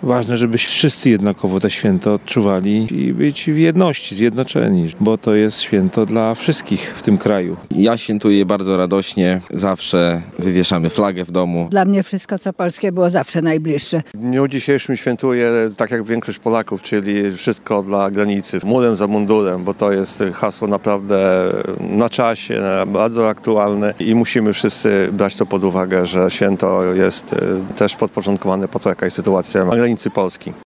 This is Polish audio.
ważne, żeby wszyscy jednakowo to święto odczuwali i być w jedności, zjednoczeni, bo to jest święto dla wszystkich w tym kraju. Ja świętuję bardzo radośnie, zawsze wywieszamy flagę w domu. Dla mnie wszystko, co polskie, było zawsze najbliższe. W dniu dzisiejszym świętuję tak jak większość Polaków, czyli wszystko dla granicy, murem za mundurem, bo to jest hasło naprawdę na czasie, bardzo aktualne i musimy wszyscy brać to pod uwagę, że święto jest też podporządkowane po to, jaka jest sytuacja na granicy Polski.